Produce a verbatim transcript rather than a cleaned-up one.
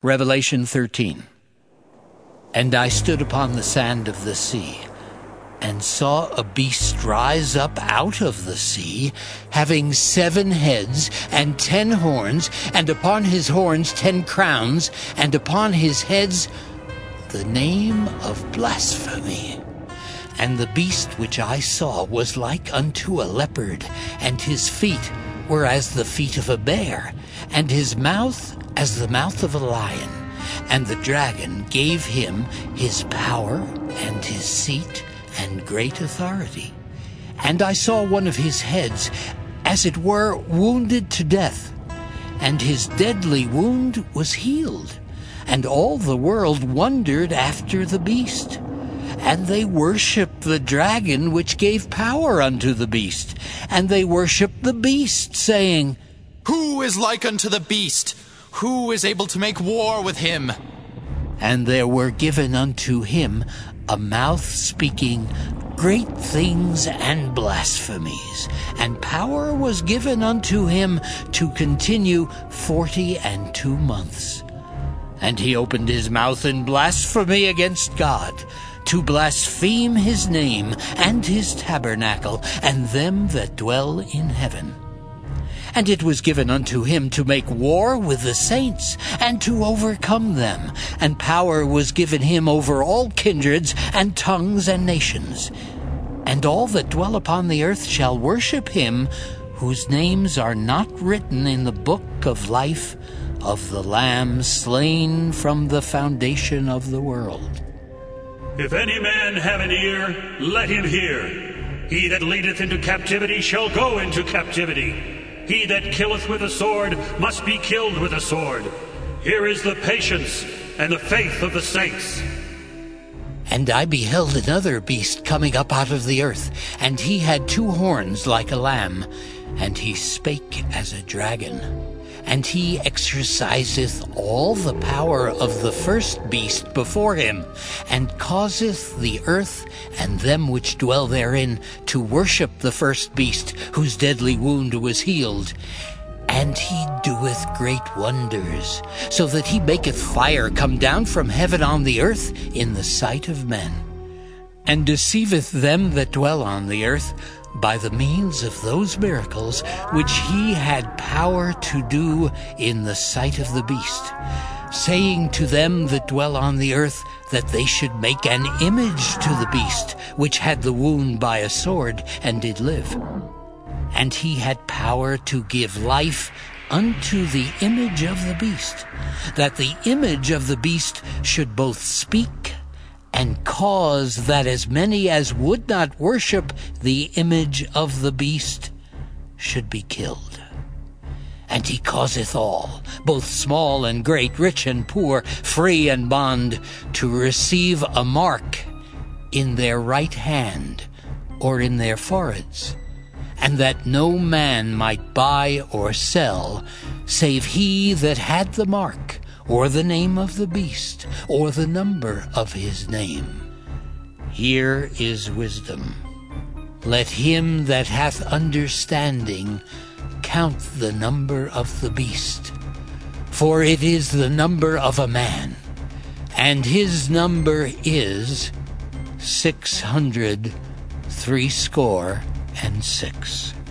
Revelation thirteen. And I stood upon the sand of the sea, and saw a beast rise up out of the sea, having seven heads and ten horns, and upon his horns ten crowns, and upon his heads the name of blasphemy. And the beast which I saw was like unto a leopard, and his feet were as the feet of a bear, and his mouth as the mouth of a lion. And the dragon gave him his power and his seat and great authority. And I saw one of his heads, as it were, wounded to death, and his deadly wound was healed. And all the world wondered after the beast. And they worshipped the dragon which gave power unto the beast. And they worshipped the beast, saying, Who is like unto the beast? Who is able to make war with him? And there were given unto him a mouth speaking great things and blasphemies. And power was given unto him to continue forty and two months. And he opened his mouth in blasphemy against God, to blaspheme his name and his tabernacle, and them that dwell in heaven. And it was given unto him to make war with the saints, and to overcome them. And power was given him over all kindreds, and tongues, and nations. And all that dwell upon the earth shall worship him, whose names are not written in the book of life of the Lamb slain from the foundation of the world. If any man have an ear, let him hear. He that leadeth into captivity shall go into captivity. He that killeth with a sword must be killed with a sword. Here is the patience and the faith of the saints. And I beheld another beast coming up out of the earth, and he had two horns like a lamb, and he spake as a dragon. And he exerciseth all the power of the first beast before him, and causeth the earth and them which dwell therein to worship the first beast, whose deadly wound was healed. And he doeth great wonders, so that he maketh fire come down from heaven on the earth in the sight of men, and deceiveth them that dwell on the earth by the means of those miracles which he had power to do in the sight of the beast, saying to them that dwell on the earth that they should make an image to the beast, which had the wound by a sword, and did live. And he had power to give life unto the image of the beast, that the image of the beast should both speak and cause that as many as would not worship the image of the beast should be killed. And he causeth all, both small and great, rich and poor, free and bond, to receive a mark in their right hand or in their foreheads, and that no man might buy or sell, save he that had the mark, or the name of the beast, or the number of his name. Here is wisdom. Let him that hath understanding count the number of the beast, for it is the number of a man, and his number is six hundred threescore and six.